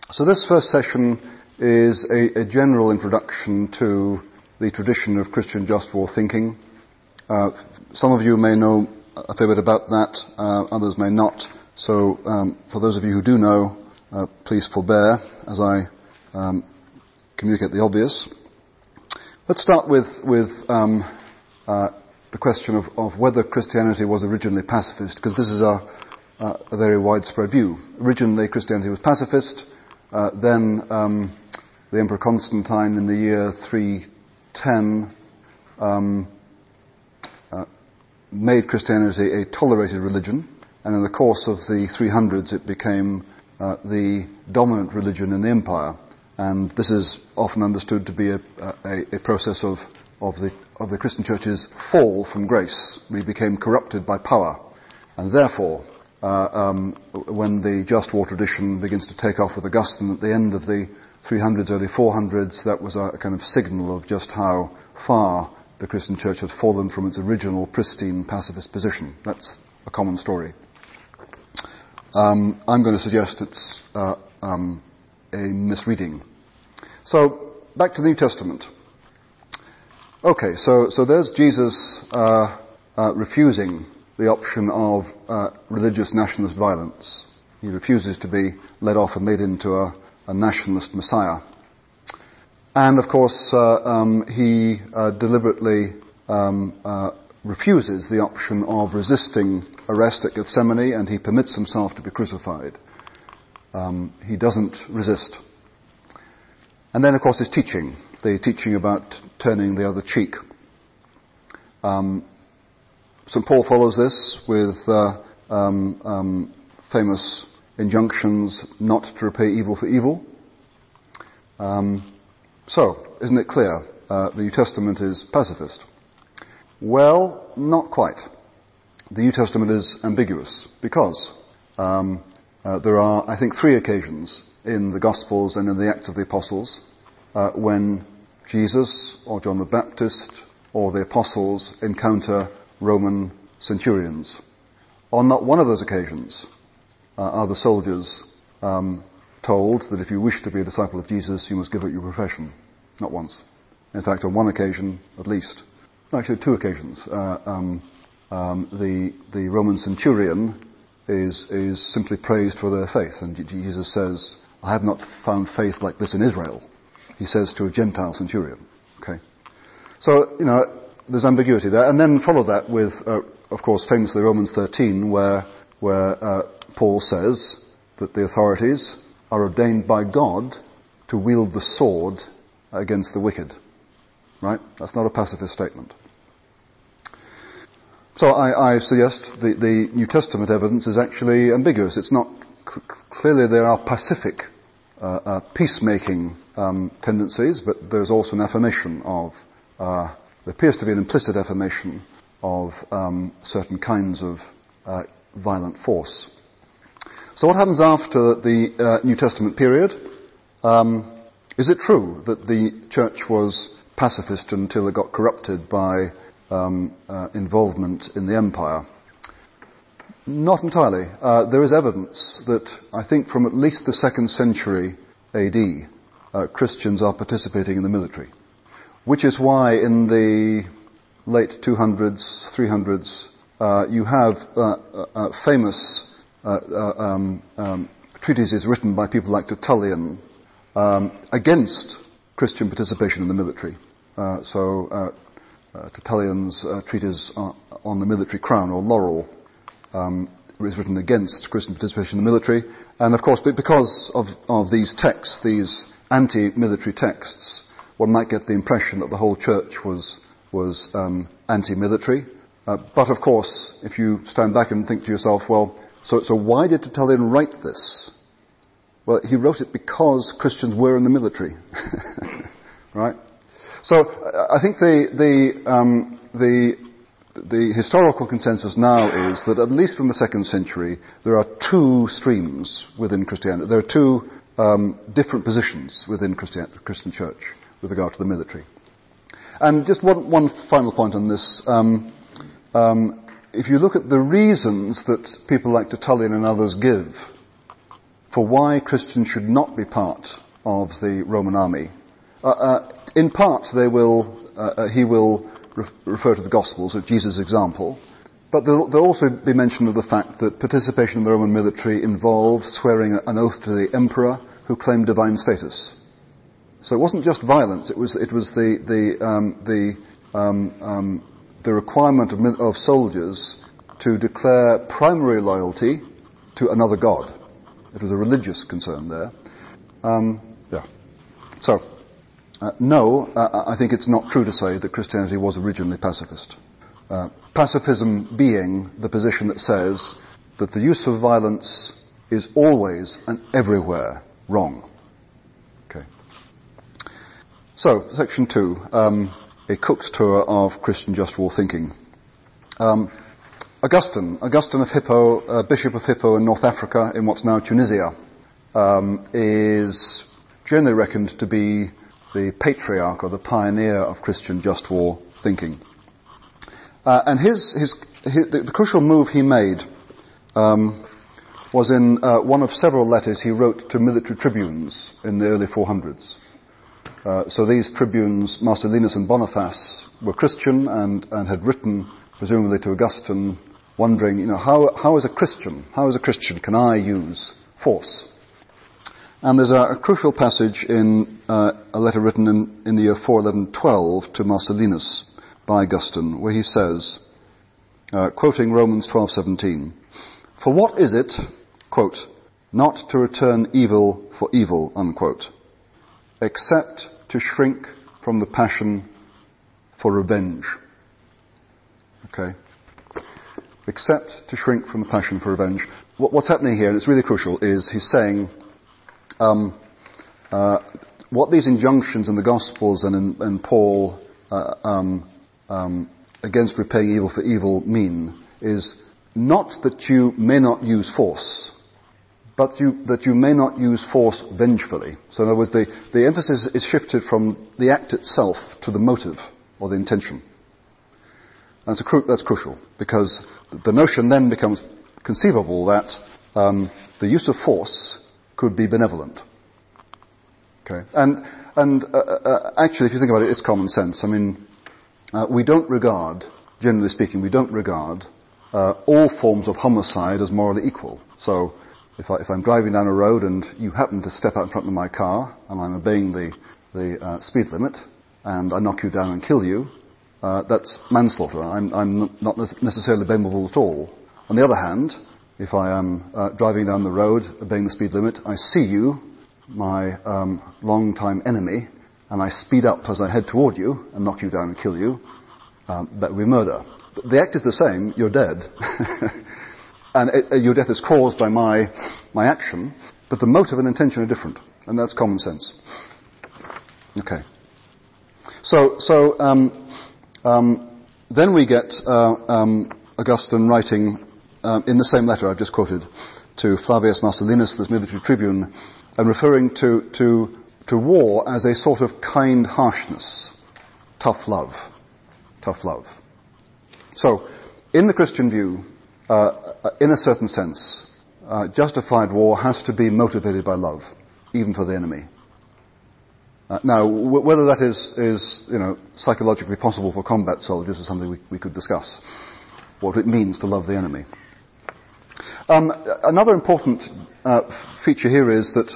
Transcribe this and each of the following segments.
So this first session is a general introduction to the tradition of Christian just war thinking. Some of you may know a fair bit about that, others may not. So for those of you who do know, please forbear as I communicate the obvious. Let's start with the question of whether Christianity was originally pacifist, because this is a very widespread view. Originally, Christianity was pacifist. Then the Emperor Constantine in the year 310 made Christianity a tolerated religion, and in the course of the 300s it became the dominant religion in the empire. And this is often understood to be a process of the Christian church's fall from grace. We became corrupted by power, and therefore when the just war tradition begins to take off with Augustine at the end of the 300s, early 400s, that was a kind of signal of just how far the Christian church had fallen from its original pristine pacifist position. That's a common story. I'm going to suggest it's a misreading. So, back to the New Testament. Okay, so there's Jesus refusing the option of religious nationalist violence. He refuses to be led off and made into a nationalist messiah. And of course, he deliberately refuses the option of resisting arrest at Gethsemane, and he permits himself to be crucified. He doesn't resist. And then, of course, his teaching, the teaching about turning the other cheek. St. Paul follows this with famous injunctions not to repay evil for evil. So, isn't it clear? The New Testament is pacifist. Well, not quite. The New Testament is ambiguous because there are, I think, 3 occasions in the Gospels and in the Acts of the Apostles when Jesus or John the Baptist or the Apostles encounter Roman centurions. On not one of those occasions are the soldiers told that if you wish to be a disciple of Jesus, you must give up your profession. Not once. In fact, on one occasion, at least, actually 2 occasions, the Roman centurion is simply praised for their faith, and Jesus says, "I have not found faith like this in Israel," he says to a Gentile centurion. Okay, so there's ambiguity there, and then follow that with, of course, famously Romans 13, where Paul says that the authorities are ordained by God to wield the sword against the wicked. Right? That's not a pacifist statement. So I suggest the New Testament evidence is actually ambiguous. It's not clearly there are pacific, peacemaking tendencies, but there's also an affirmation of. There appears to be an implicit affirmation of certain kinds of violent force. So what happens after the New Testament period? Is it true that the church was pacifist until it got corrupted by involvement in the empire? Not entirely. There is evidence that I think from at least the 2nd century AD, Christians are participating in the military. Which is why in the late 200s, 300s, you have famous treatises written by people like Tertullian against Christian participation in the military. Tertullian's treatise on the military crown, or laurel, is written against Christian participation in the military. And of course, because of these texts, these anti-military texts, one might get the impression that the whole church was anti-military. But of course, if you stand back and think to yourself, well, so why did Tertullian write this? Well, he wrote it because Christians were in the military. Right? So I think the historical consensus now is that at least from the 2nd century, there are 2 streams within Christianity. There are 2 different positions within the Christian church with regard to the military. And just one final point on this. If you look at the reasons that people like Tertullian and others give for why Christians should not be part of the Roman army. In part, he will refer to the Gospels of Jesus' example, but there'll also be mention of the fact that participation in the Roman military involved swearing an oath to the emperor who claimed divine status. So it wasn't just violence; it was the requirement of soldiers to declare primary loyalty to another god. It was a religious concern there. So, no, I think it's not true to say that Christianity was originally pacifist. Pacifism being the position that says that the use of violence is always and everywhere wrong. Okay. So, section 2, a Cook's tour of Christian just war thinking. Augustine of Hippo, Bishop of Hippo in North Africa, in what's now Tunisia, is generally reckoned to be the patriarch or the pioneer of Christian just war thinking. And the crucial move he made was in one of several letters he wrote to military tribunes in the early 400s. So these tribunes, Marcellinus and Boniface, were Christian and had written, presumably to Augustine, wondering, how as a Christian can I use force? And there's a crucial passage in a letter written in the year 411-12 to Marcellinus by Augustine, where he says, quoting Romans 12:17, "For what is it, quote, not to return evil for evil, unquote, except to shrink from the passion for revenge?" Okay. Except to shrink from the passion for revenge. What's happening here, and it's really crucial, is he's saying what these injunctions in the Gospels and in Paul against repaying evil for evil mean is not that you may not use force, but that you may not use force vengefully. So in other words, the emphasis is shifted from the act itself to the motive or the intention. And that's crucial, because the notion then becomes conceivable that the use of force could be benevolent. Okay, and actually, if you think about it, it's common sense. I mean, we don't regard, generally speaking, all forms of homicide as morally equal. So, if I'm driving down a road and you happen to step out in front of my car and I'm obeying the speed limit and I knock you down and kill you, that's manslaughter. I'm not necessarily blameable at all. On the other hand, if I am driving down the road, obeying the speed limit, I see you, my long-time enemy, and I speed up as I head toward you and knock you down and kill you, that would be murder. The act is the same, you're dead. And your death is caused by my action, but the motive and intention are different. And that's common sense. Okay. So then we get Augustine writing in the same letter I've just quoted to Flavius Marcellinus, this military tribune, and referring to war as a sort of kind harshness, tough love. So, in the Christian view, in a certain sense, justified war has to be motivated by love, even for the enemy. Now, whether that is psychologically possible for combat soldiers is something we could discuss. What it means to love the enemy. Another important feature here is that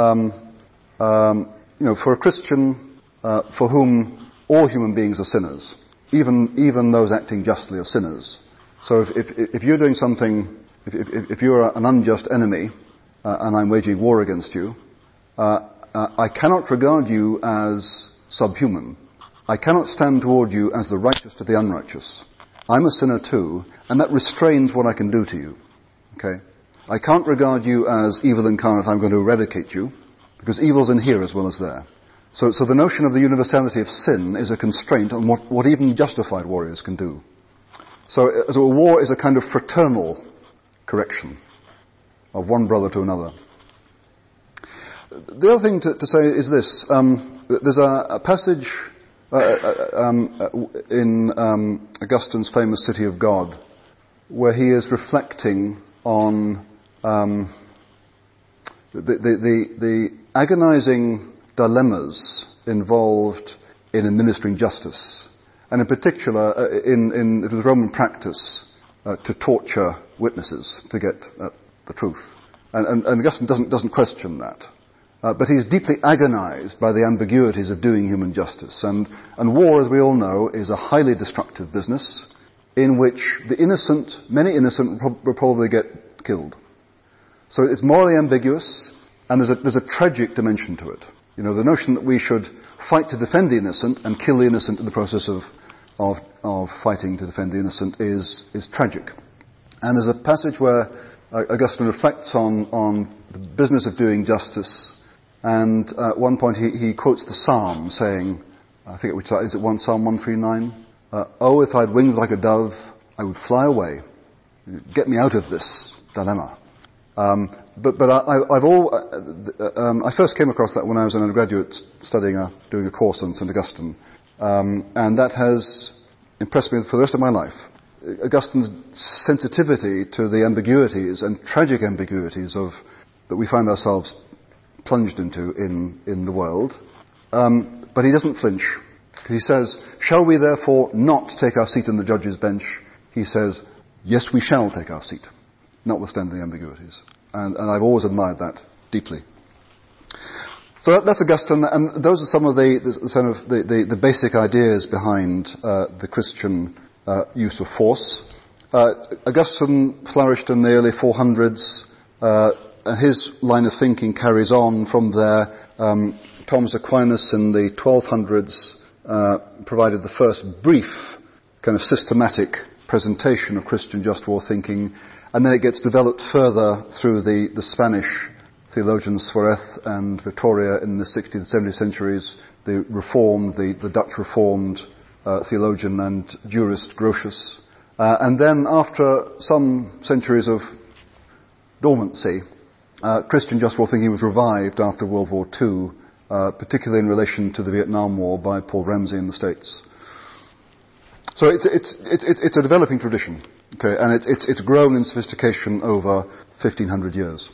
for a Christian for whom all human beings are sinners, even those acting justly are sinners. So if you're doing something, if you're an unjust enemy and I'm waging war against you, I cannot regard you as subhuman. I cannot stand toward you as the righteous to the unrighteous. I'm a sinner too, and that restrains what I can do to you. Okay? I can't regard you as evil incarnate, I'm going to eradicate you, because evil's in here as well as there. So the notion of the universality of sin is a constraint on what even justified warriors can do. So a war is a kind of fraternal correction of one brother to another. The other thing to say is this. There's a passage in Augustine's famous City of God where he is reflecting on The agonizing dilemmas involved in administering justice, and in particular, it was Roman practice to torture witnesses to get at the truth. And Augustine doesn't question that. But he's deeply agonized by the ambiguities of doing human justice. And war, as we all know, is a highly destructive business in which many innocent will probably get killed. So it's morally ambiguous, and there's a tragic dimension to it. You know, the notion that we should fight to defend the innocent and kill the innocent in the process of fighting to defend the innocent is tragic. And there's a passage where Augustine reflects on the business of doing justice, and at one point he quotes the Psalm saying, I think is it Psalm 139? Oh, if I had wings like a dove, I would fly away. Get me out of this dilemma. But I first came across that when I was an undergraduate doing a course on St. Augustine, and that has impressed me for the rest of my life. Augustine's sensitivity to the ambiguities and tragic ambiguities that we find ourselves plunged into in the world, but he doesn't flinch. He says, shall we therefore not take our seat in the judge's bench? He says, yes, we shall take our seat, notwithstanding the ambiguities. And I've always admired that deeply. So that's Augustine, and those are some of the basic ideas behind the Christian use of force. Augustine flourished in the early 400s. His line of thinking carries on from there. Thomas Aquinas in the 1200s provided the first brief kind of systematic presentation of Christian just war thinking, and then it gets developed further through the Spanish theologians Suarez and Victoria in the 16th and 17th centuries, the Dutch Reformed theologian and jurist Grotius. And then after some centuries of dormancy, Christian just war thinking was revived after World War II, particularly in relation to the Vietnam War by Paul Ramsey in the States. So it's a developing tradition, okay, and it's grown in sophistication over 1500 years.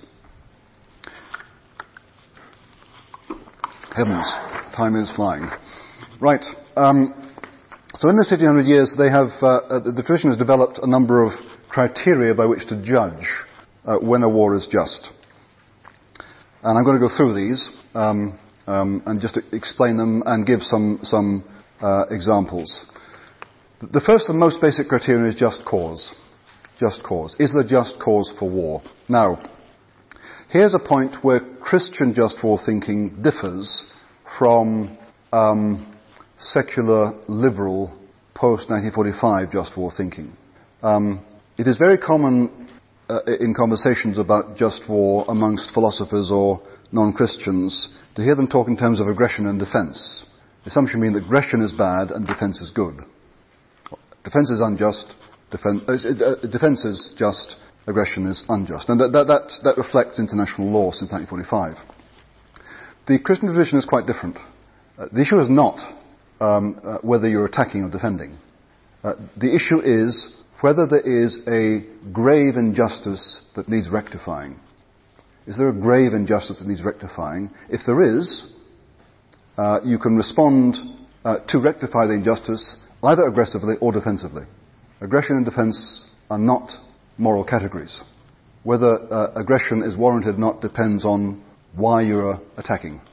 Heavens, time is flying. Right. So in the 1500 years, they have the tradition has developed a number of criteria by which to judge when a war is just. And I'm going to go through these and just explain them and give some examples. The first and most basic criterion is just cause. Just cause. Is there just cause for war? Now, here's a point where Christian just war thinking differs from secular, liberal, post-1945 just war thinking. It is very common in conversations about just war amongst philosophers or non-Christians to hear them talk in terms of aggression and defense. The assumption being that aggression is bad and defense is good. Defense is unjust, defense is just, aggression is unjust. And that reflects international law since 1945. The Christian tradition is quite different. The issue is not whether you're attacking or defending. The issue is whether there is a grave injustice that needs rectifying. Is there a grave injustice that needs rectifying? If there is, you can respond to rectify the injustice either aggressively or defensively. Aggression and defense are not moral categories. Whether aggression is warranted or not depends on why you're attacking.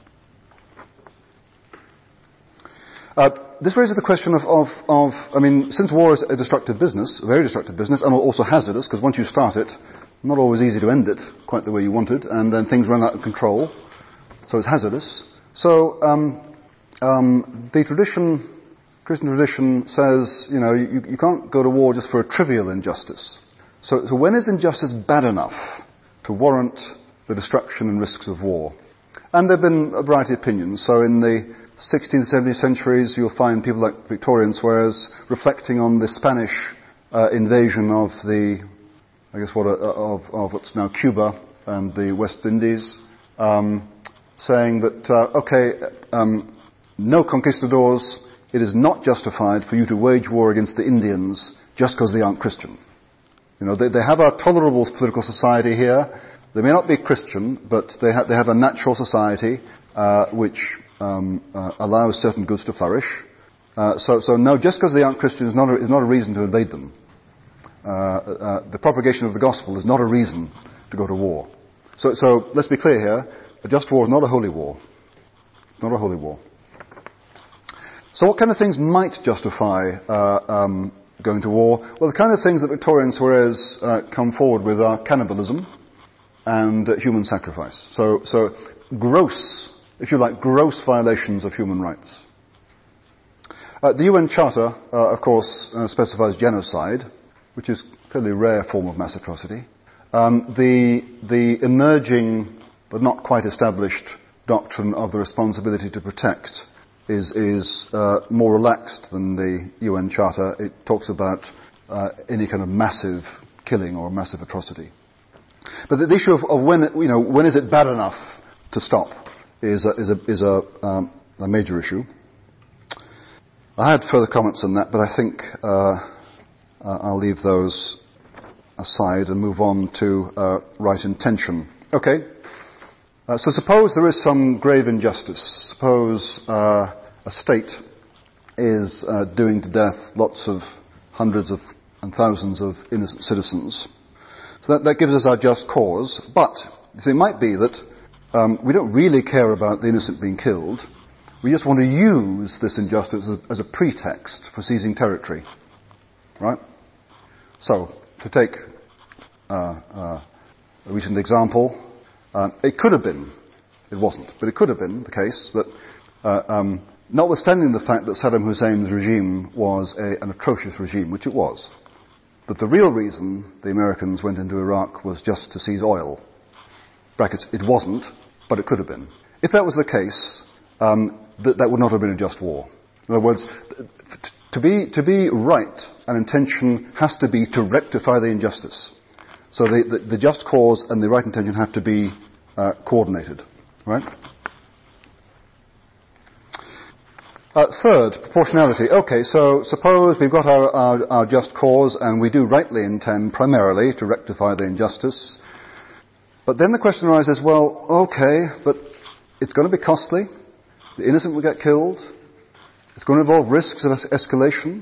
This raises the question since war is a destructive business, a very destructive business, and also hazardous, because once you start it, not always easy to end it quite the way you want it, and then things run out of control, so it's hazardous. So, the Christian tradition says, you can't go to war just for a trivial injustice. So when is injustice bad enough to warrant the destruction and risks of war? And there have been a variety of opinions. So in the 16th and 17th centuries, you'll find people like Victoria and Suarez reflecting on the Spanish invasion of of what's now Cuba and the West Indies, saying that, no conquistadors, it is not justified for you to wage war against the Indians just because they aren't Christian. They have a tolerable political society here, They may not be Christian, but they have a natural society which allows certain goods to flourish. So no, just because they aren't Christian is not a reason to invade them. The propagation of the gospel is not a reason to go to war. So let's be clear here. A just war is not a holy war. Not a holy war. So what kind of things might justify going to war? Well, the kind of things that Victorian Suarez come forward with are cannibalism and human sacrifice. So gross, if you like, gross violations of human rights. The UN Charter, of course, specifies genocide, which is a fairly rare form of mass atrocity. The emerging, but not quite established, doctrine of the responsibility to protect is more relaxed than the UN Charter. It talks about any kind of massive killing or massive atrocity. But the issue of when is it bad enough to stop is a major issue. I had further comments on that, but I think I'll leave those aside and move on to right intention. Okay. So suppose there is some grave injustice. Suppose a state is doing to death lots of hundreds of and thousands of innocent citizens. So that gives us our just cause. But it might be that we don't really care about the innocent being killed. We just want to use this injustice as a pretext for seizing territory. Right? So, to take a recent example, it could have been, it wasn't, but it could have been the case that, notwithstanding the fact that Saddam Hussein's regime was an atrocious regime, which it was, that the real reason the Americans went into Iraq was just to seize oil. Brackets, it wasn't, but it could have been. If that was the case, that would not have been a just war. In other words, to be right, an intention has to be to rectify the injustice. So the just cause and the right intention have to be coordinated, right? Third, proportionality. Okay, so suppose we've got our just cause and we do rightly intend primarily to rectify the injustice. But then the question arises, well, okay, but it's going to be costly. The innocent will get killed. It's going to involve risks of escalation.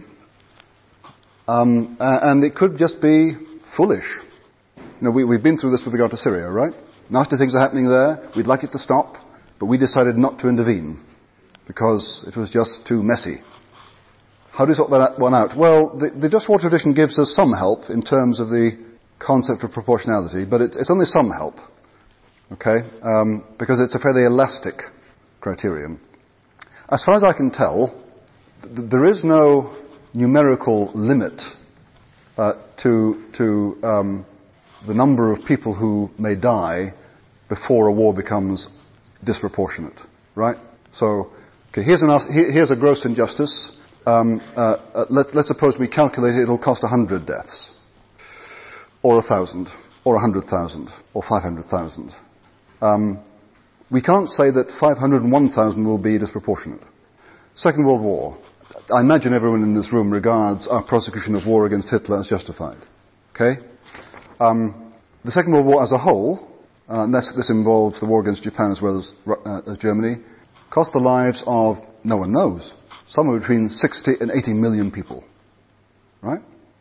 And it could just be foolish. We've been through this with regard to Syria, right? Nasty things are happening there. We'd like it to stop, but we decided not to intervene because it was just too messy. How do you sort that one out? Well, the just war tradition gives us some help in terms of the concept of proportionality, but it's only some help, okay? Because it's a fairly elastic criterion. As far as I can tell, there is no numerical limit to the number of people who may die before a war becomes disproportionate, right? So, okay, here's a gross injustice. Let's suppose we calculate it'll cost 100 deaths, or 1,000, or 100,000, or 500,000. We can't say that 501,000 will be disproportionate. Second World War. I imagine everyone in this room regards our prosecution of war against Hitler as justified. Okay? The Second World War as a whole, this involves the war against Japan as well as Germany, cost the lives of, no one knows, somewhere between 60 and 80 million people. Right?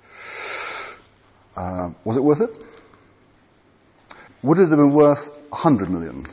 Was it worth it? Would it have been worth 100 million?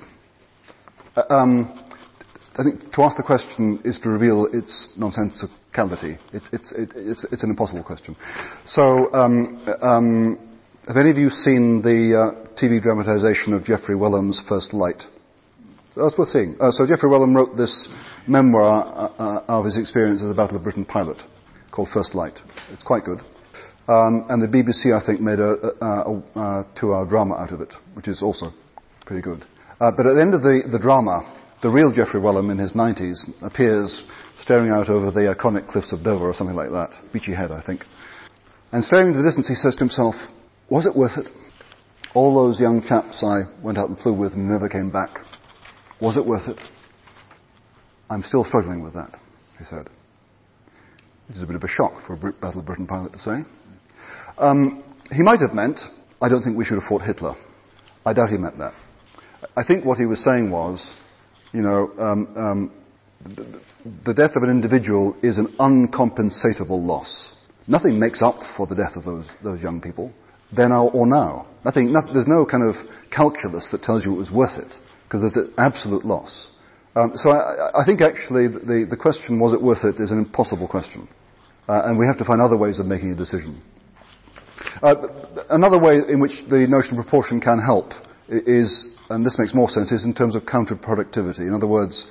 I think to ask the question is to reveal its nonsensicality. It's an impossible question. So, have any of you seen the TV dramatization of Geoffrey Welham's First Light? That's worth seeing. So Geoffrey Welham wrote this memoir of his experience as a Battle of Britain pilot called First Light. It's quite good. And the BBC, I think, made a 2-hour drama out of it, which is also pretty good. But at the end of the drama, the real Geoffrey Welham in his 90s appears staring out over the iconic cliffs of Dover or something like that. Beachy Head, I think. And staring into the distance, he says to himself, was it worth it? All those young chaps I went out and flew with and never came back. Was it worth it? I'm still struggling with that, he said. Which is a bit of a shock for a Battle of Britain pilot to say. He might have meant, I don't think we should have fought Hitler. I doubt he meant that. I think what he was saying was, the death of an individual is an uncompensatable loss. Nothing makes up for the death of those young people, then or now. There's no kind of calculus that tells you it was worth it, because there's an absolute loss. So I think actually the question, was it worth it, is an impossible question. And we have to find other ways of making a decision. Another way in which the notion of proportion can help is, and this makes more sense, is in terms of counterproductivity. In other words,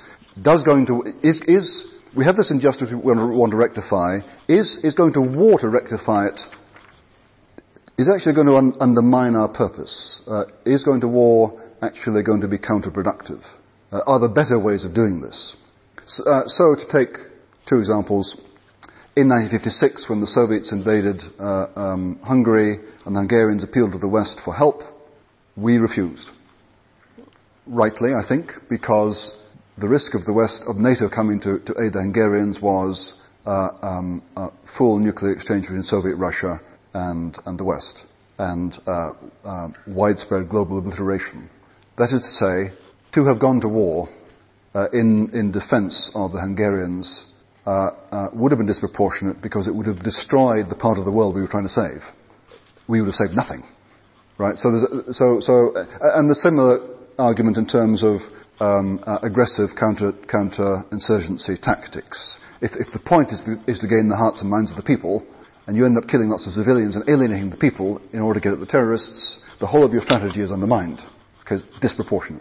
we have this injustice we want to rectify. Is going to war to rectify it is actually going to undermine our purpose? Is going to war actually going to be counterproductive? Are there better ways of doing this? So to take two examples, in 1956 when the Soviets invaded Hungary and the Hungarians appealed to the West for help, we refused. Rightly, I think, because the risk of the West, of NATO coming to aid the Hungarians was full nuclear exchange between Soviet Russia and the West, and widespread global obliteration. That is to say, to have gone to war in defense of the Hungarians would have been disproportionate, because it would have destroyed the part of the world we were trying to save. We would have saved nothing, right? So and the similar argument in terms of aggressive counter-insurgency tactics. If the point is to gain the hearts and minds of the people, and you end up killing lots of civilians and alienating the people in order to get at the terrorists, the whole of your strategy is undermined, because it's disproportionate.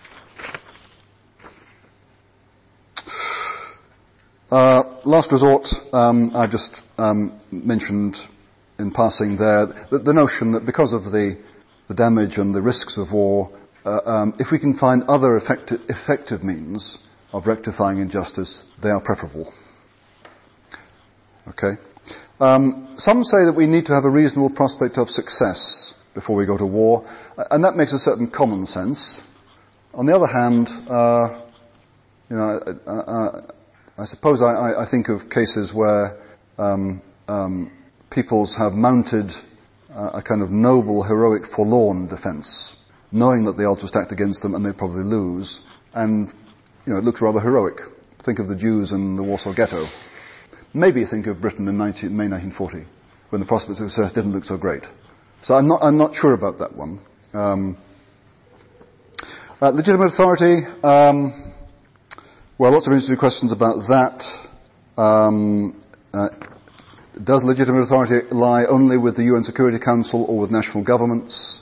Last resort, I just mentioned in passing there the notion that because of the damage and the risks of war, if we can find other effective means of rectifying injustice, they are preferable. Okay? Some say that we need to have a reasonable prospect of success before we go to war, and that makes a certain common sense. On the other hand, I suppose I think of cases where peoples have mounted a kind of noble, heroic, forlorn defence, knowing that the odds were stacked against them and they'd probably lose, and it looks rather heroic. Think of the Jews in the Warsaw Ghetto. Maybe think of Britain in May 1940, when the prospects of success didn't look so great. So I'm not sure about that one. Legitimate authority. Well, lots of interesting questions about that. Does legitimate authority lie only with the UN Security Council or with national governments?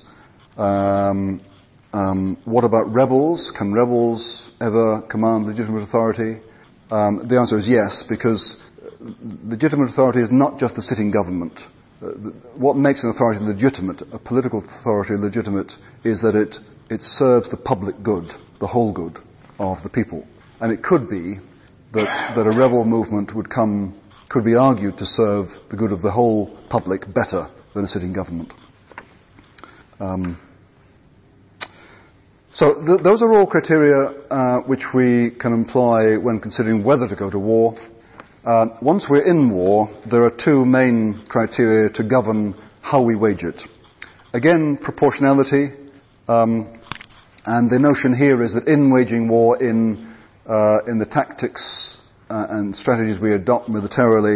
What about rebels? Can rebels ever command legitimate authority? The answer is yes, because legitimate authority is not just the sitting government. What makes an authority legitimate, a political authority legitimate, is that it serves the public good, the whole good of the people. And it could be that a rebel movement could be argued to serve the good of the whole public better than a sitting government. So those are all criteria which we can employ when considering whether to go to war. Once we're in war, there are two main criteria to govern how we wage it. Again, proportionality, and the notion here is that in waging war, in the tactics and strategies we adopt militarily,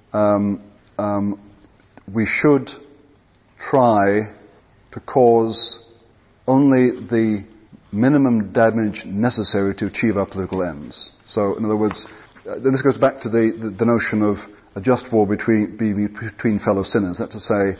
we should try to cause only the minimum damage necessary to achieve our political ends. So, in other words, this goes back to the notion of a just war between fellow sinners. That's to say,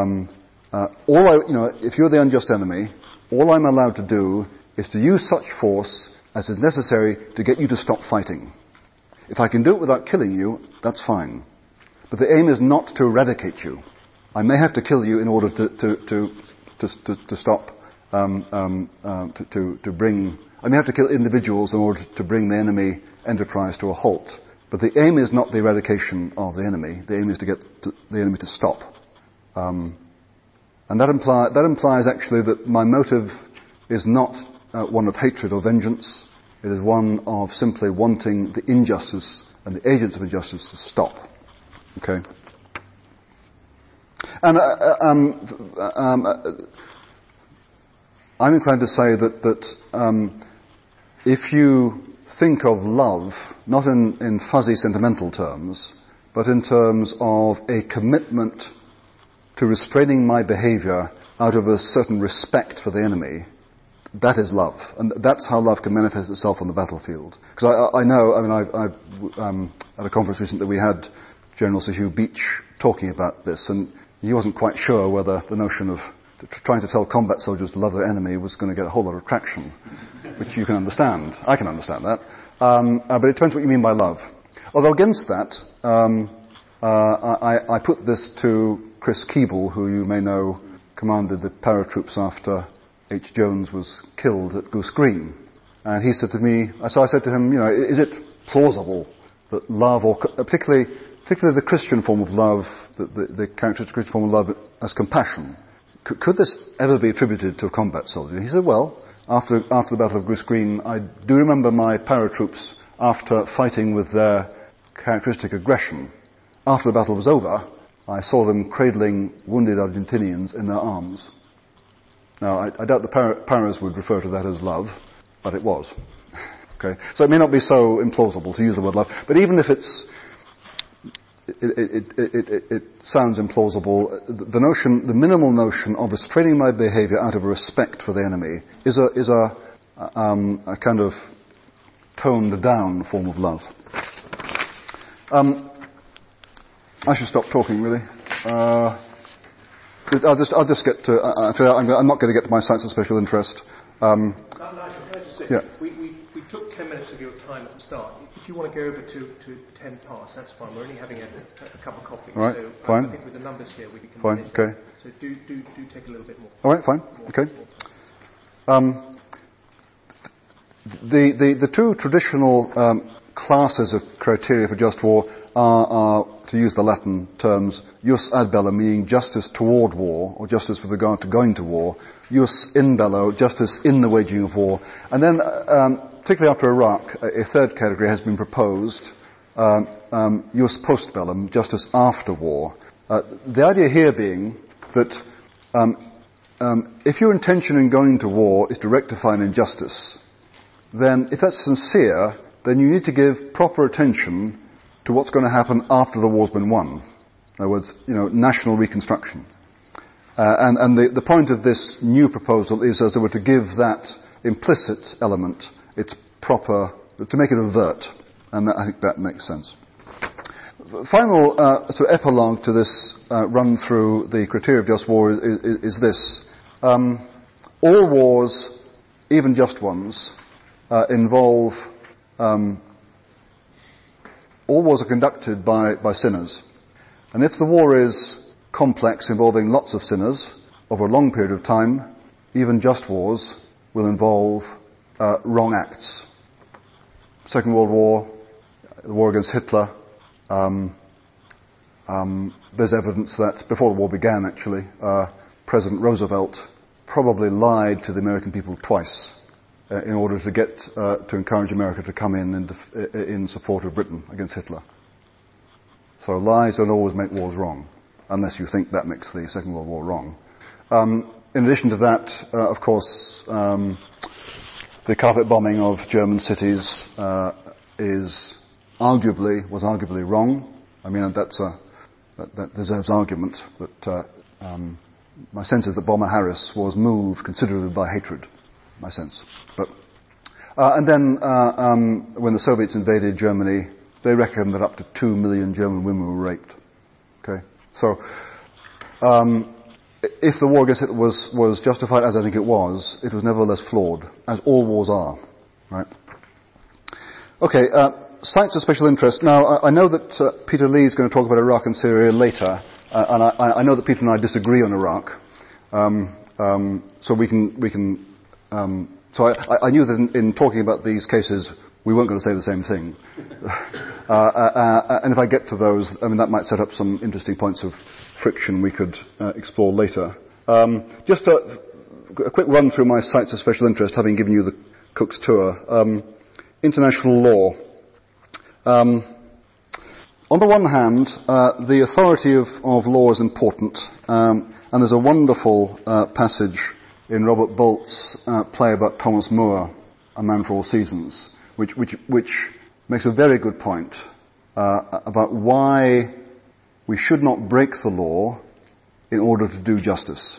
if you're the unjust enemy, all I'm allowed to do is to use such force as is necessary to get you to stop fighting. If I can do it without killing you, that's fine. But the aim is not to eradicate you. I may have to kill you in order to stop, to bring. I may have to kill individuals in order to bring the enemy enterprise to a halt. But the aim is not the eradication of the enemy. The aim is to get the enemy to stop. And that implies actually that my motive is not one of hatred or vengeance. It is one of simply wanting the injustice and the agents of injustice to stop. Okay? And I'm inclined to say that if you think of love, not in fuzzy sentimental terms, but in terms of a commitment to restraining my behavior out of a certain respect for the enemy, that is love. And that's how love can manifest itself on the battlefield. Because I know, at a conference recently we had General Sir Hugh Beach talking about this, and he wasn't quite sure whether the notion of trying to tell combat soldiers to love their enemy was going to get a whole lot of traction, which you can understand. I can understand that. But it depends what you mean by love. Although against that, I put this to Chris Keeble, who you may know commanded the paratroops after H. Jones was killed at Goose Green. And he said to me, so I said to him, is it plausible that love, or particularly the Christian form of love, the characteristic Christian form of love as compassion, could this ever be attributed to a combat soldier? He said, well, after the Battle of Goose Green, I do remember my paratroops, after fighting with their characteristic aggression, after the battle was over, I saw them cradling wounded Argentinians in their arms. Now, I doubt the paras would refer to that as love, but it was. Okay, so it may not be so implausible to use the word love, but even if it sounds implausible, the minimal notion of restraining my behaviour out of respect for the enemy is a kind of toned down form of love. I should stop talking, really. I'll just get to. I'm not going to get to my sites of special interest. Nigel, can I just say, yeah. We took 10 minutes of your time at the start. If you want to go over to 10 past, that's fine. We're only having a cup of coffee. All right, so fine. I think with the numbers here, we can. Fine, okay. So do take a little bit more. All right, fine, okay. The two traditional classes of criteria for just war are, to use the Latin terms, jus ad bellum, meaning justice toward war, or justice with regard to going to war, jus in bello, justice in the waging of war, and then, particularly after Iraq, a third category has been proposed, jus post bellum, justice after war. The idea here being that if your intention in going to war is to rectify an injustice, then if that's sincere, then you need to give proper attention to what's going to happen after the war's been won. In other words, national reconstruction. And the point of this new proposal is, as it were, to give that implicit element its proper, to make it overt. And I think that makes sense. Final sort of epilogue to this run through the criteria of just war is this. All wars, even just ones, involve all wars are conducted by sinners. And if the war is complex, involving lots of sinners, over a long period of time, even just wars will involve wrong acts. Second World War, the war against Hitler, there's evidence that, before the war began actually, President Roosevelt probably lied to the American people twice in order to get to encourage America to come in support of Britain against Hitler. So lies don't always make wars wrong, unless you think that makes the Second World War wrong. In addition to that, of course, the carpet bombing of German cities was arguably wrong. I mean, that deserves argument, but my sense is that Bomber Harris was moved considerably by hatred. My sense. But and then when the Soviets invaded Germany, they reckoned that up to 2 million German women were raped. Okay, so if the war against Hitler was justified, as I think it was nevertheless flawed, as all wars are. Right? Okay, sites of special interest. Now, I know that Peter Lee is going to talk about Iraq and Syria later, and I know that Peter and I disagree on Iraq. So we can. So I knew that in talking about these cases, we weren't going to say the same thing. And if I get to those, I mean, that might set up some interesting points of friction we could explore later. Just a quick run through my sites of special interest, having given you the Cook's tour. International law. On the one hand, the authority of law is important, and there's a wonderful passage in Robert Bolt's play about Thomas Moore, A Man for All Seasons, which makes a very good point about why we should not break the law in order to do justice.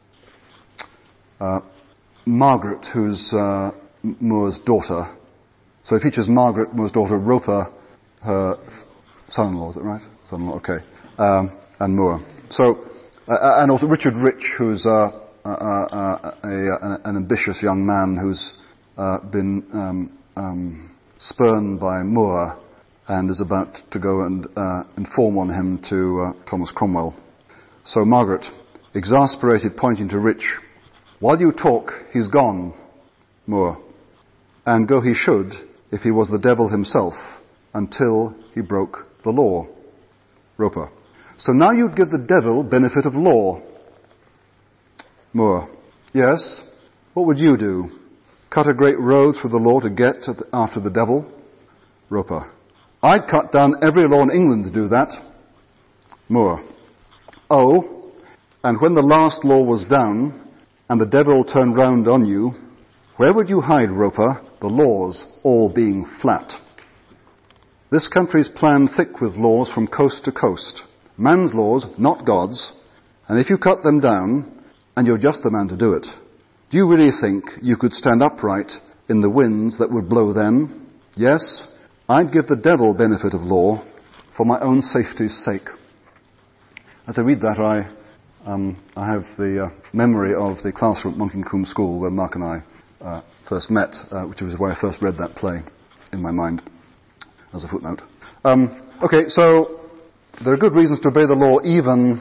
Margaret, who's Moore's daughter, so it features Margaret, Moore's daughter, Roper, her son-in-law, is that right? Son-in-law, okay, and Moore. So, and also Richard Rich, who's an ambitious young man who's been spurned by Moore and is about to go and inform on him to Thomas Cromwell. So Margaret, exasperated, pointing to Rich, "While you talk, he's gone, Moore, and go he should if he was the devil himself, until he broke the law." Roper, "So now you'd give the devil benefit of law." Moore, "Yes, what would you do? Cut a great road through the law to get after the devil?" Roper, "I'd cut down every law in England to do that." Moore, "Oh, and when the last law was down, and the devil turned round on you, where would you hide, Roper, the laws all being flat? This country's planned thick with laws from coast to coast. Man's laws, not God's, and if you cut them down, and you're just the man to do it, do you really think you could stand upright in the winds that would blow then? Yes, I'd give the devil benefit of law for my own safety's sake." As I read that, I have the memory of the classroom at Monkton Combe School where Mark and I first met, which was where I first read that play in my mind, as a footnote. Okay, so there are good reasons to obey the law, even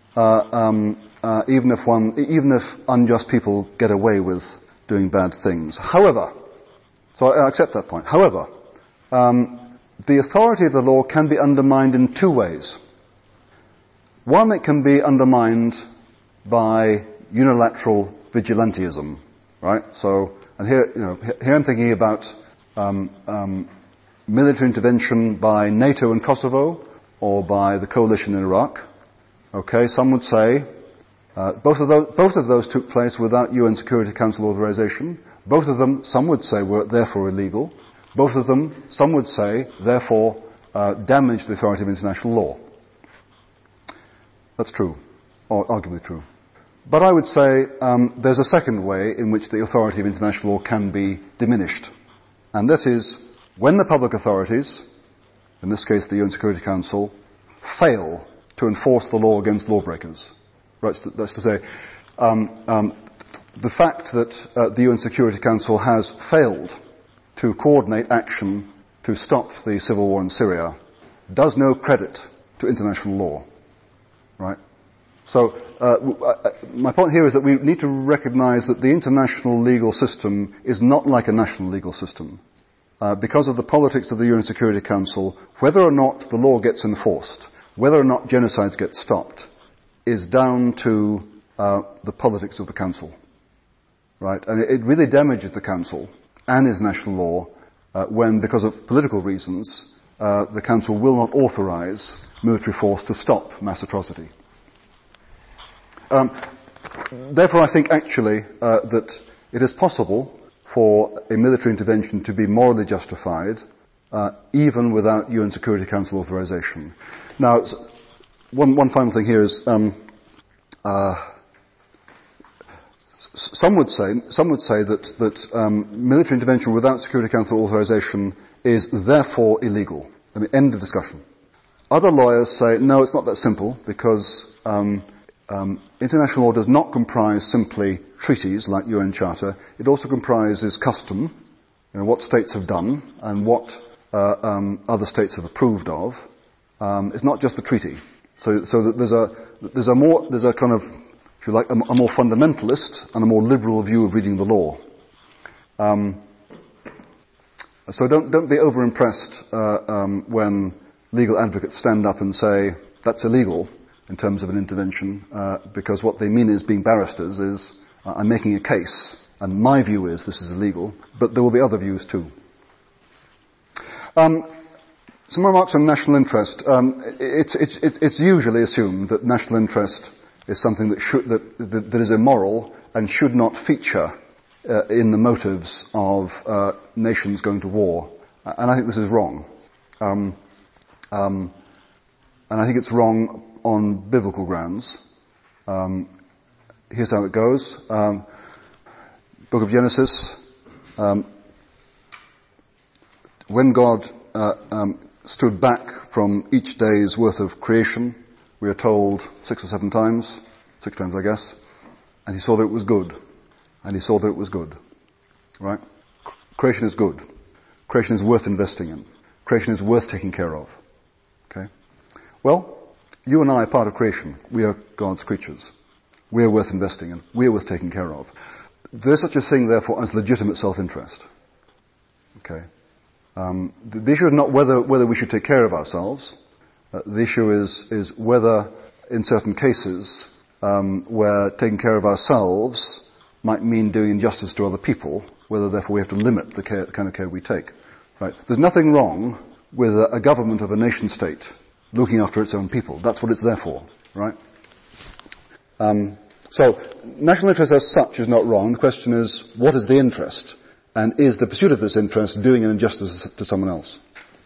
if unjust people get away with doing bad things. However, so I accept that point. However, the authority of the law can be undermined in two ways. One, it can be undermined by unilateral vigilantism, right? So, and here I'm thinking about military intervention by NATO in Kosovo or by the coalition in Iraq. Okay, some would say both of those took place without UN Security Council authorization. Both of them, some would say, were therefore illegal. Both of them, some would say, therefore damaged the authority of international law. That's true, or arguably true. But I would say there's a second way in which the authority of international law can be diminished. And that is when the public authorities, in this case the UN Security Council, fail to enforce the law against lawbreakers. Right, that's to say, the fact that the UN Security Council has failed to coordinate action to stop the civil war in Syria does no credit to international law. Right? So, my point here is that we need to recognize that the international legal system is not like a national legal system. Because of the politics of the UN Security Council, whether or not the law gets enforced, whether or not genocides get stopped, is down to the politics of the Council. Right? And it really damages the Council and its national law when, because of political reasons, the Council will not authorize military force to stop mass atrocity. Therefore, I think actually that it is possible for a military intervention to be morally justified even without UN Security Council authorization. Now, one final thing here is some would say that military intervention without Security Council authorization is therefore illegal. I mean, end of discussion. Other lawyers say, no, it's not that simple, because international law does not comprise simply treaties like UN Charter. It also comprises custom, what states have done and what other states have approved of. It's not just the treaty. So that there's a kind of, if you like, a more fundamentalist and a more liberal view of reading the law. So don't be over-impressed when legal advocates stand up and say that's illegal in terms of an intervention, because what they mean is, being barristers, is I'm making a case, and my view is this is illegal, but there will be other views too. Some remarks on national interest. It's usually assumed that national interest is something that is immoral and should not feature in the motives of nations going to war. And I think this is wrong. And I think it's wrong on biblical grounds. Here's how it goes. Book of Genesis. When God stood back from each day's worth of creation, we are told 6 or 7 times, 6 times I guess, and he saw that it was good. And he saw that it was good. Right? Creation is good. Creation is worth investing in. Creation is worth taking care of. Okay? Well, you and I are part of creation. We are God's creatures. We are worth investing in. We are worth taking care of. There's such a thing, therefore, as legitimate self-interest. Okay? The issue is not whether we should take care of ourselves. The issue is whether, in certain cases, where taking care of ourselves might mean doing injustice to other people, whether, therefore, we have to limit the kind of care we take. Right? There's nothing wrong with a government of a nation-state looking after its own people. That's what it's there for. Right? So, national interest as such is not wrong. The question is, what is the interest? And is the pursuit of this interest doing an injustice to someone else?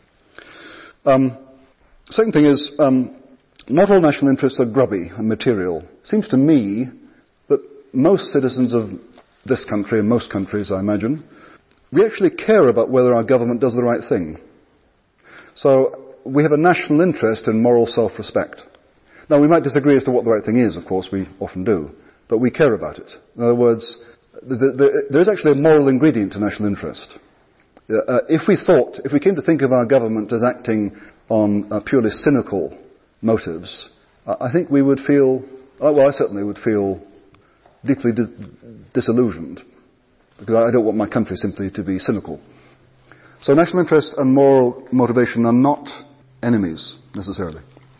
Second thing is, not all national interests are grubby and material. It seems to me that most citizens of this country, and most countries I imagine, we actually care about whether our government does the right thing. So we have a national interest in moral self-respect. Now we might disagree as to what the right thing is, of course, we often do, but we care about it. In other words, there is actually a moral ingredient to national interest. If we came to think of our government as acting on purely cynical motives, I think we would feel, well, I certainly would feel deeply disillusioned, because I don't want my country simply to be cynical. So national interest and moral motivation are not enemies, necessarily.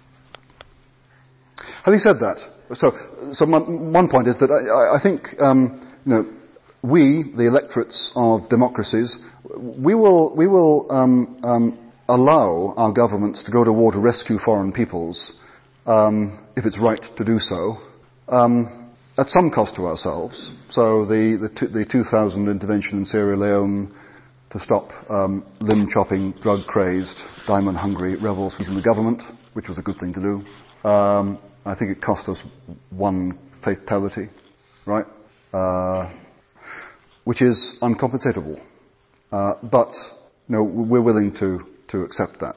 Having said that, so one point is that I think, we, the electorates of democracies, we will allow our governments to go to war to rescue foreign peoples, if it's right to do so, at some cost to ourselves. So the 2000 intervention in Sierra Leone to stop limb-chopping, drug-crazed, diamond-hungry rebels using the government, which was a good thing to do. I think it cost us 1 fatality, right? Which is uncompensatable. But, we're willing to accept that.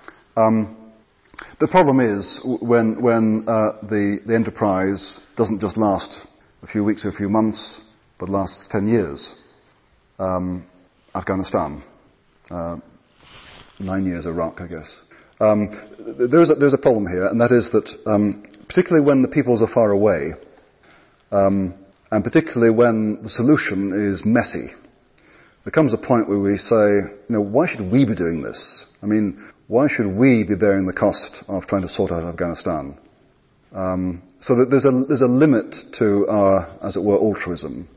The problem is when the enterprise doesn't just last a few weeks or a few months, but lasts 10 years. Afghanistan, 9 years Iraq, I guess. There's a problem here, and that is that particularly when the peoples are far away, and particularly when the solution is messy, there comes a point where we say, why should we be doing this? I mean, why should we be bearing the cost of trying to sort out Afghanistan? So that there's a limit to our, as it were, altruism.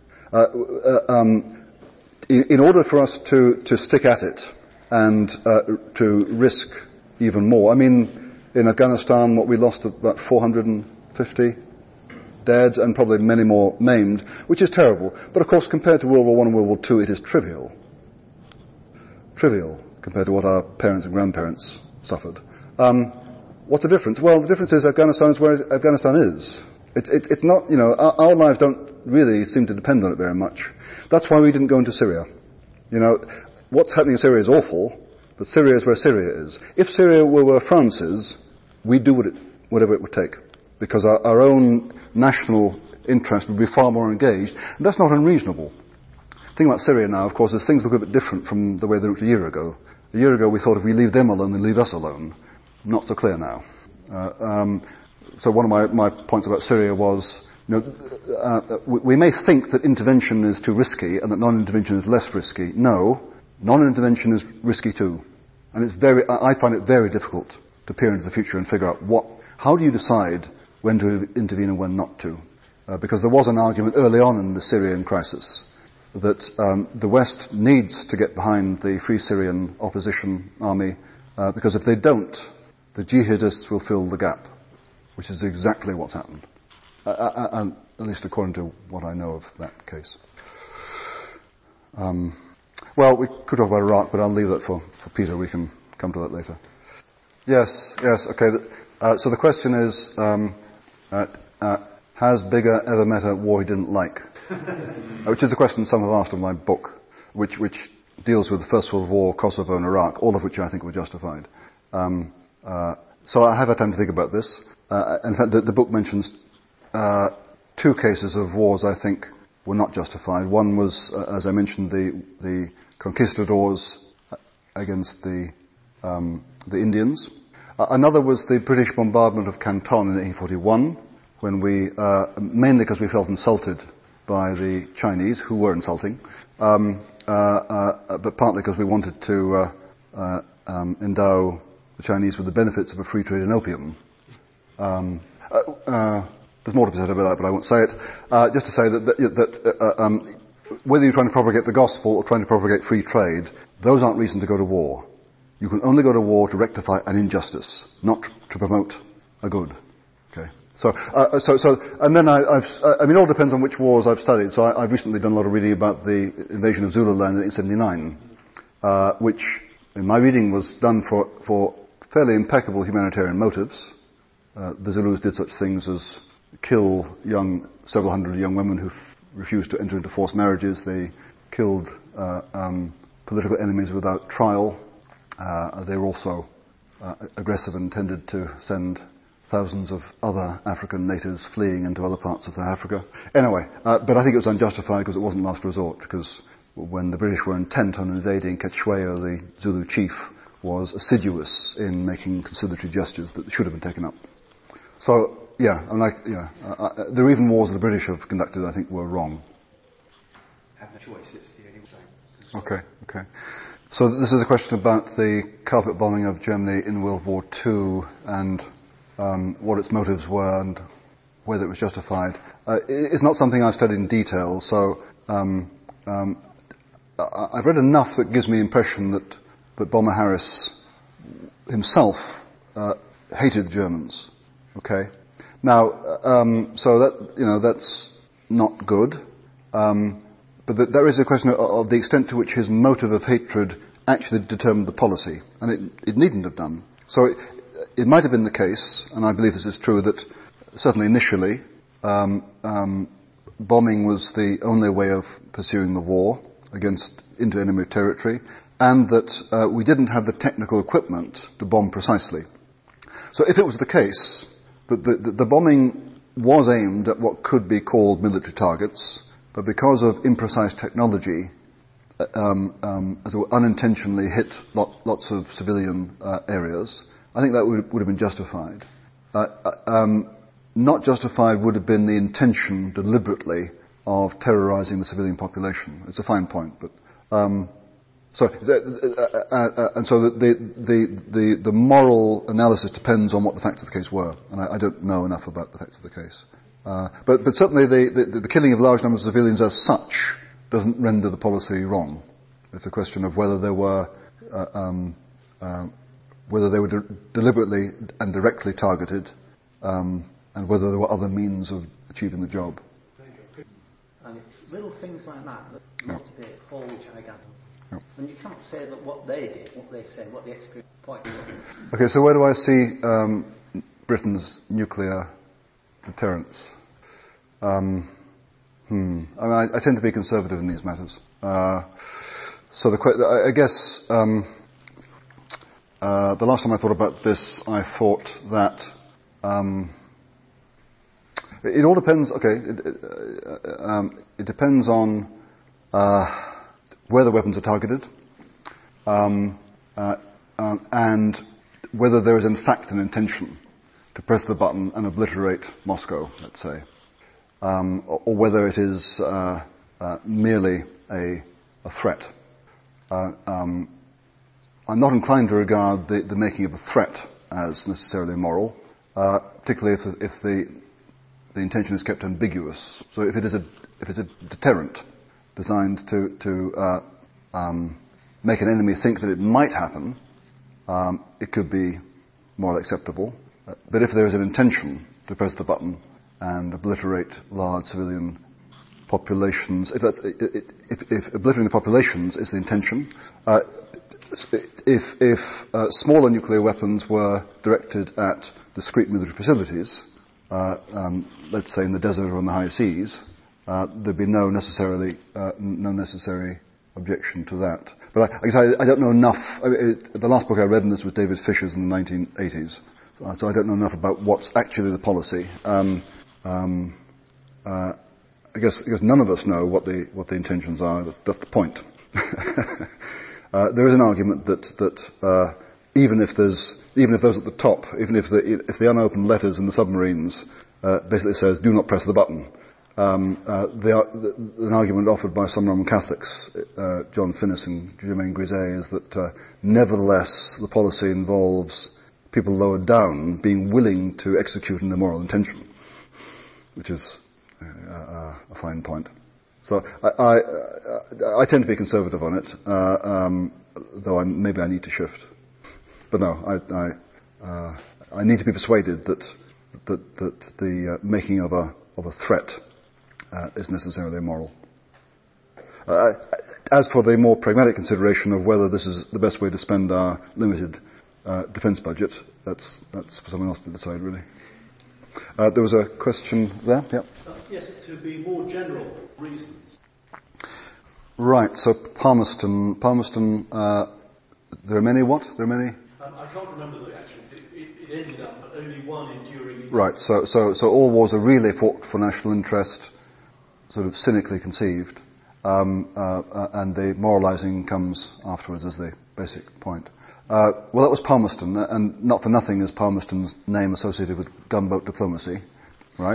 In order for us to stick at it and to risk even more, I mean, in Afghanistan, we lost about 450 dead and probably many more maimed, which is terrible. But of course, compared to World War I and World War II, it is trivial. Trivial compared to what our parents and grandparents suffered. What's the difference? Well, the difference is Afghanistan is where Afghanistan is. It's not, our lives don't really seem to depend on it very much. That's why we didn't go into Syria. What's happening in Syria is awful, but Syria is where Syria is. If Syria were where France is, we'd do whatever it would take, because our own national interest would be far more engaged, and that's not unreasonable. The thing about Syria now, of course, is things look a bit different from the way they looked a year ago. A year ago we thought if we leave them alone, they leave us alone. Not so clear now. So one of my points about Syria was, we may think that intervention is too risky and that non-intervention is less risky. No, non-intervention is risky too. And I find it very difficult to peer into the future and figure out how do you decide when to intervene and when not to? Because there was an argument early on in the Syrian crisis that the West needs to get behind the Free Syrian Opposition Army, because if they don't, the jihadists will fill the gap, which is exactly what's happened. And least according to what I know of that case. Well, we could talk about Iraq, but I'll leave that for Peter. We can come to that later. Yes, okay. So the question is, has Biggar ever met a war he didn't like? Which is a question some have asked in my book, which deals with the First World War, Kosovo and Iraq, all of which I think were justified. So I have had time to think about this. In fact, the book mentions 2 cases of wars I think were not justified. One was, as I mentioned, the conquistadors against the Indians. Another was the British bombardment of Canton in 1841, when we, mainly because we felt insulted by the Chinese, who were insulting, but partly because we wanted to endow the Chinese with the benefits of a free trade in opium. There's more to be said about that, but I won't say it. Just to say that whether you're trying to propagate the gospel or trying to propagate free trade, those aren't reasons to go to war. You can only go to war to rectify an injustice, not to promote a good. Okay. So, and then I mean, it all depends on which wars I've studied. So I've recently done a lot of reading about the invasion of Zululand in 1879, which, in my reading, was done for fairly impeccable humanitarian motives. The Zulus did such things as kill several hundred young women who refused to enter into forced marriages. They killed political enemies without trial. They were also aggressive and tended to send thousands of other African natives fleeing into other parts of Africa. Anyway, but I think it was unjustified because it wasn't last resort, because when the British were intent on invading Quechua, the Zulu chief was assiduous in making conciliatory gestures that should have been taken up. So, the even wars the British have conducted, I think, were wrong. Have no choice, it's the only way. Okay. So this is a question about the carpet bombing of Germany in World War II and what its motives were and whether it was justified. It's not something I've studied in detail, so I've read enough that gives me the impression that Bomber Harris himself hated the Germans. Okay. Now, so that's not good. But there is a question of the extent to which his motive of hatred actually determined the policy, and it needn't have done. So it might have been the case, and I believe this is true, that certainly initially bombing was the only way of pursuing the war into enemy territory, and that we didn't have the technical equipment to bomb precisely. So if it was the case that the bombing was aimed at what could be called military targets, but because of imprecise technology, as it were, unintentionally hit lots of civilian areas, I think that would have been justified. Not justified would have been the intention deliberately of terrorizing the civilian population. It's a fine point, but so the moral analysis depends on what the facts of the case were, and I don't know enough about the facts of the case. But certainly the killing of large numbers of civilians as such doesn't render the policy wrong. It's a question of whether they were deliberately and directly targeted, and whether there were other means of achieving the job. And it's little things like that motivate all which I gather. Yep. And you can't say that what they did, what they said, what the experience point was. Okay, so where do I see Britain's nuclear deterrence? I mean, I tend to be conservative in these matters. So I guess the last time I thought about this, I thought that it all depends. Okay, it depends on where the weapons are targeted, and whether there is in fact an intention to press the button and obliterate Moscow, let's say, or whether it is merely a threat. I'm not inclined to regard the making of a threat as necessarily moral, particularly if the intention is kept ambiguous. So if it's a deterrent designed to make an enemy think that it might happen, it could be morally acceptable. But if there is an intention to press the button, and obliterate large civilian populations. If obliterating the populations is the intention, if smaller nuclear weapons were directed at discrete military facilities, let's say in the desert or in the high seas, there'd be no necessary objection to that. But I guess I don't know enough. The last book I read on this was David Fisher's in the 1980s, so I don't know enough about what's actually the policy. I guess none of us know what the intentions are. That's the point. There is an argument that even if those at the top, even if the unopened letters in the submarines basically says "Do not press the button," an argument offered by some Roman Catholics, John Finnis and Germaine Grisey, is that nevertheless the policy involves people lower down being willing to execute an immoral intention, which is a fine point. So I tend to be conservative on it, though maybe I need to shift. But no, I need to be persuaded that the making of a threat is necessarily immoral. As for the more pragmatic consideration of whether this is the best way to spend our limited defence budget, that's for someone else to decide, really. There was a question there. Yeah. Yes, to be more general reasons. Right. So Palmerston. There are many. What? There are many. I can't remember the actual. It ended up, but only one enduring. Right. So all wars are really fought for national interest, sort of cynically conceived, and the moralising comes afterwards as the basic point. Well, that was Palmerston, and not for nothing is Palmerston's name associated with gunboat diplomacy, right?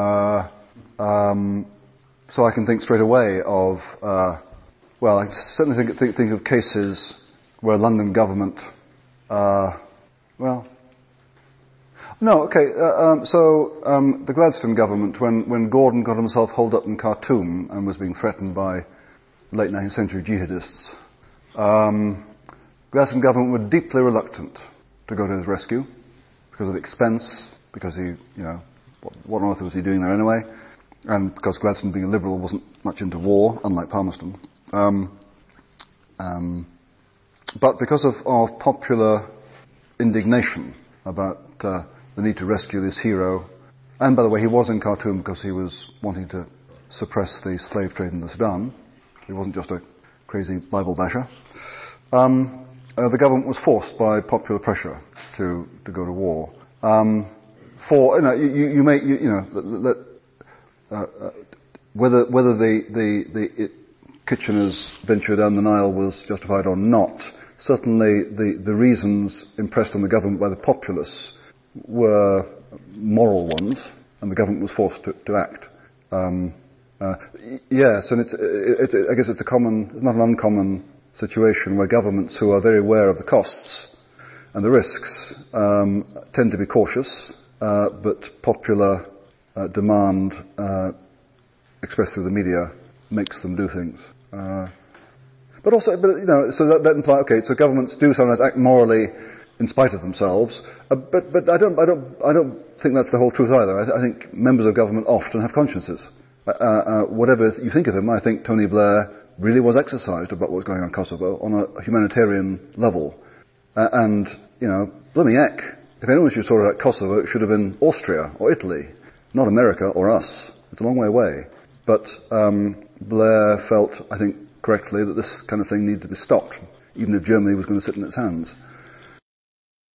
So I can think straight away of, well, I certainly think of cases where London government, the Gladstone government, when Gordon got himself holed up in Khartoum and was being threatened by late 19th century jihadists, Gladstone government were deeply reluctant to go to his rescue because of the expense, because what on earth was he doing there anyway, and because Gladstone, being a liberal, wasn't much into war, unlike Palmerston. But because of popular indignation about the need to rescue this hero, and by the way, he was in Khartoum because he was wanting to suppress the slave trade in the Sudan. He wasn't just a crazy Bible basher. The government was forced by popular pressure to go to war. Whether the Kitchener's venture down the Nile was justified or not, certainly the reasons impressed on the government by the populace were moral ones, and the government was forced to act. Yes, and I guess it's not an uncommon situation where governments who are very aware of the costs and the risks tend to be cautious, but popular demand expressed through the media makes them do things. So that implies, okay, so governments do sometimes act morally in spite of themselves, but I don't think that's the whole truth either. I think members of government often have consciences. Whatever you think of him, I think Tony Blair really was exercised about what was going on in Kosovo on a humanitarian level. Blooming heck, if anyone should sort out Kosovo, it should have been Austria or Italy, not America or us. It's a long way away. But Blair felt, I think correctly, that this kind of thing needed to be stopped, even if Germany was going to sit in its hands.